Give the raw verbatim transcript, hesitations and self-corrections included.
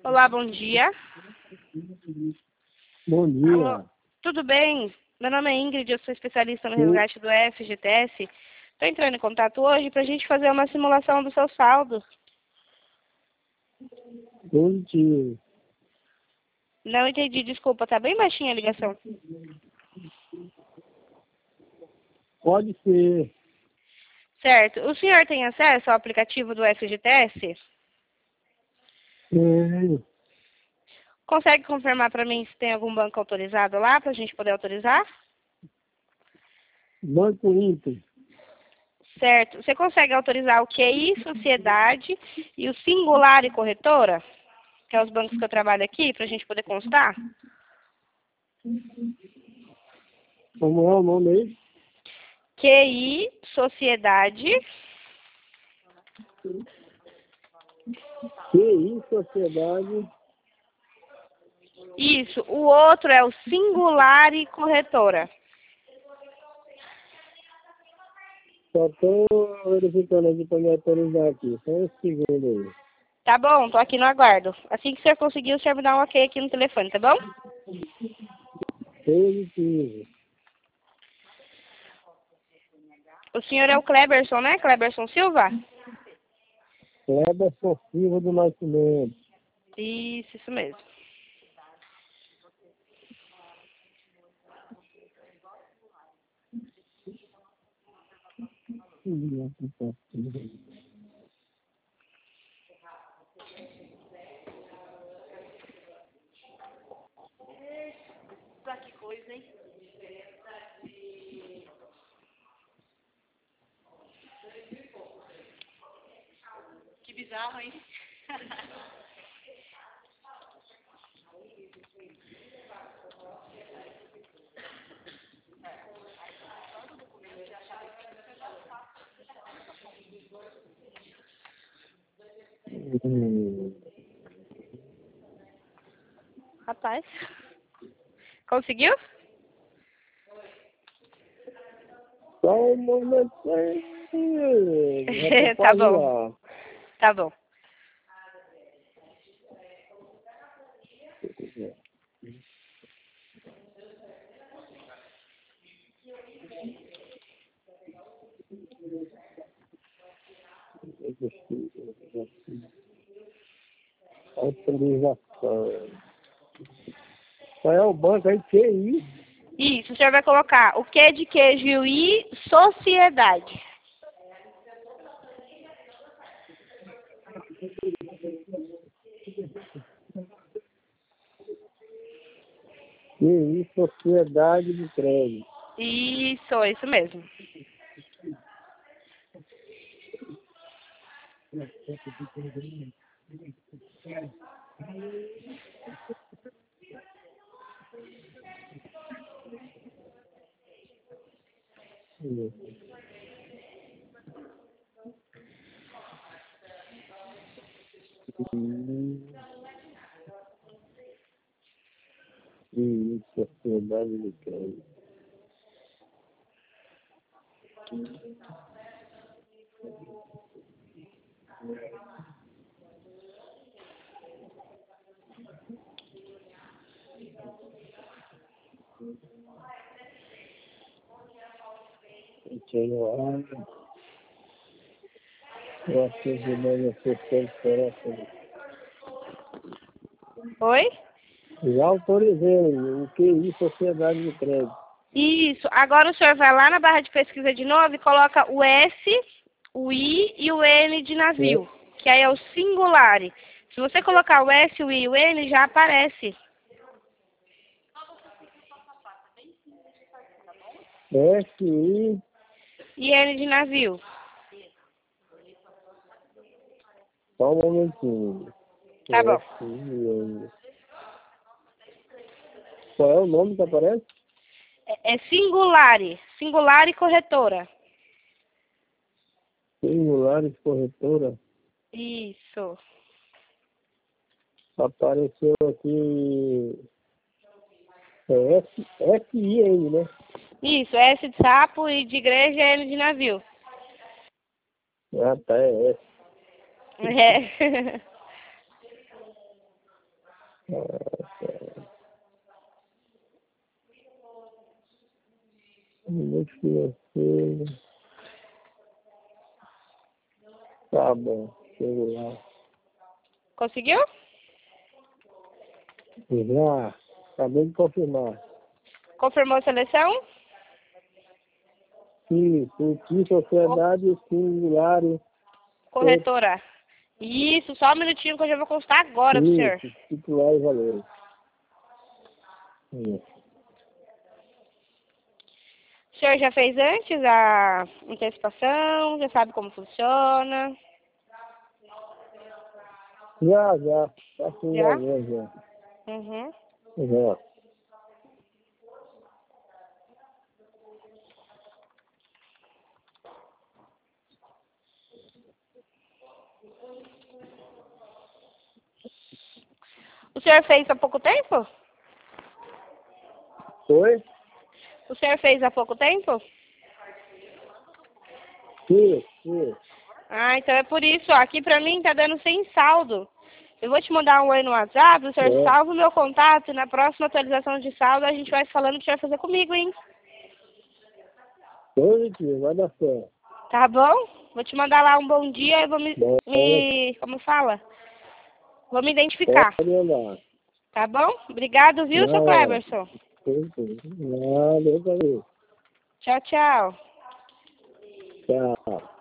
Olá, bom dia. Bom dia. Alô, tudo bem? Meu nome é Ingrid, eu sou especialista no Sim. resgate do F G T S. Estou entrando em contato hoje para a gente fazer uma simulação do seu saldo. Positivo. Não entendi, desculpa, tá bem baixinha a ligação. Pode ser. Certo. O senhor tem acesso ao aplicativo do F G T S? Tenho. Consegue confirmar para mim se tem algum banco autorizado lá para a gente poder autorizar? Banco Inter. Certo. Você consegue autorizar o Q I, Sociedade e o Singular e Corretora? Que é os bancos que eu trabalho aqui, para a gente poder constar? Como é o nome aí? Q I, Sociedade. Q I, Sociedade. Isso. O outro é o Singular e Corretora. Só estou verificando aqui para me autorizar aqui. Só um segundo aí. Tá bom, tô aqui no aguardo. Assim que o senhor conseguir, o senhor me dá um ok aqui no telefone, tá bom? Positivo. O senhor é o Kleberson, né? Kleberson Silva? Kleberson Silva do Nascimento. Isso, isso mesmo. Que coisa, hein? Que bizarro, hein? Hum. Rapaz. Conseguiu? Só um momento aí. Já tô Tá quase bom, lá. tá bom. Autorização. Qual é o banco aí? Q I. Isso, o senhor vai colocar o Q de queijo e o I, Sociedade. Q I, Sociedade de Crédito. Isso, isso mesmo. Q I, Sociedade de Crédito. Continuar. Eu acho que eu vou fazer Oi? Já autorizei o Q I, Sociedade de Crédito. Isso. Agora o senhor vai lá na barra de pesquisa de novo e coloca o S, o I e o N de navio, que aí é o singular. Se você colocar o S, o I e o N, já aparece. S I. E N de navio. Só um momentinho. Tá bom. S I N. Qual é o nome que aparece? É, é singular. Singular e corretora. Singulares Corretora. Isso. Apareceu aqui. É F, F I N, né? Isso. S de sapo e de igreja e N de navio. Ah, tá, é S. É. Nossa. Muito financeiro. Tá bom, chego lá. Conseguiu? Já, acabei de confirmar. Confirmou a seleção? Sim, Turquia, Sociedade Singular. Corretora. Isso, só um minutinho que eu já vou constar agora pro senhor. Isso, titular e valores. Isso. O senhor já fez antes a antecipação? Já sabe como funciona? Já, já. Tá sim, Já? já, já. Uhum. Já. O senhor fez há pouco tempo? Foi? O senhor fez há pouco tempo? Sim, sim. Ah, então é por isso. Ó, aqui pra mim tá dando sem saldo. Eu vou te mandar um oi no WhatsApp, o senhor É. salva o meu contato e na próxima atualização de saldo a gente vai falando o que o senhor vai fazer comigo, hein? Positivo, vai dar certo. Tá bom? Vou te mandar lá um bom dia e vou me, Bom, me... Como fala? Vou me identificar. pode andar. Tá bom? Obrigado, viu, seu Não, Cleberson? nada, eu falei. Tchau, tchau. Tchau.